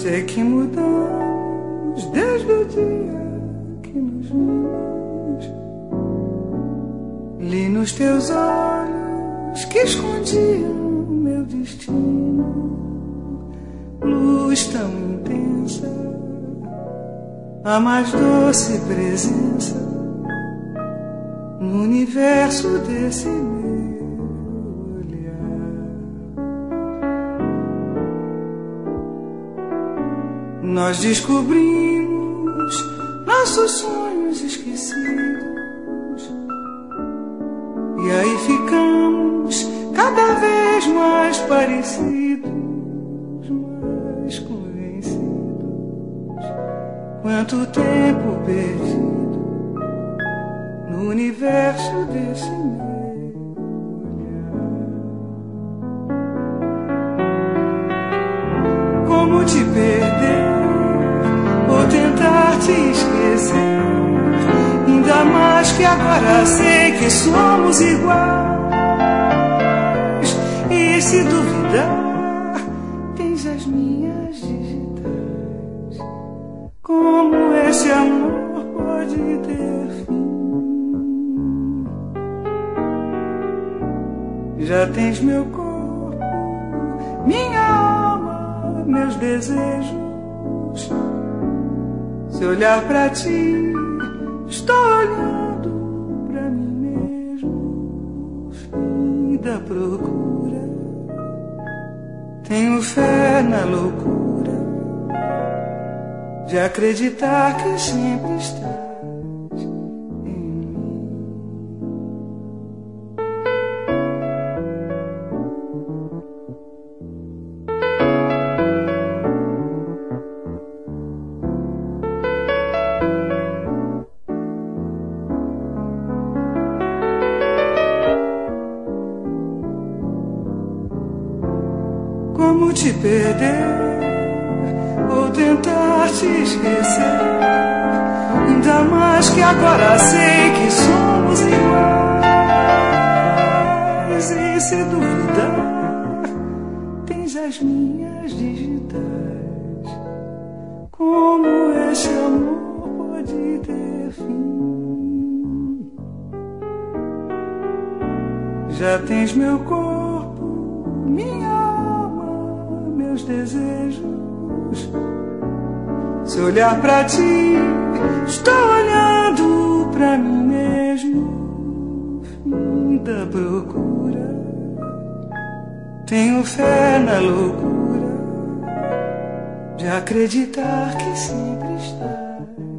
sei que mudamos desde o dia que nos vimos. Li nos teus olhos que escondiam meu destino. Luz tão intensa, a mais doce presença no universo desse meu olhar. Nós descobrimos nossos sonhos esquecidos, e aí ficamos cada vez mais parecidos, mais convencidos. Quanto tempo perdido no universo desse meu olhar. Como te perder ou tentar te esquecer? Ainda mais que agora sei que somos iguais. E se duvidar, tens as minhas digitais. Como esse amor pode ter fim? Já tens meu corpo, minha alma, meus desejos. Se olhar pra ti, estou olhando pra mim mesmo. Fim da procura, tenho fé na loucura de acreditar que sempre estás em mim. Como te perder ou tentar te esquecer? Ainda mais que agora sei que somos iguais. E se duvidar, tens as minhas digitais. Como esse amor pode ter fim? Já tens meu corpo, minha alma, meus desejos. Se olhar pra ti, estou olhando pra mim mesmo. Fim da procura, tenho fé na loucura de acreditar que sempre estás